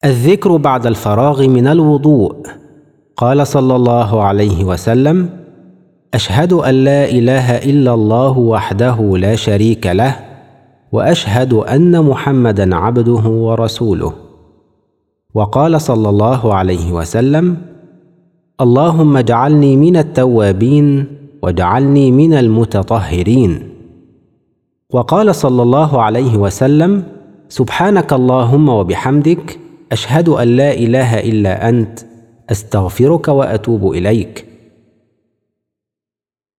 الذكر بعد الفراغ من الوضوء. قال صلى الله عليه وسلم: أشهد أن لا إله إلا الله وحده لا شريك له، وأشهد أن محمدًا عبده ورسوله. وقال صلى الله عليه وسلم: اللهم اجعلني من التوابين واجعلني من المتطهرين. وقال صلى الله عليه وسلم: سبحانك اللهم وبحمدك، أشهد أن لا إله إلا أنت، أستغفرك وأتوب إليك.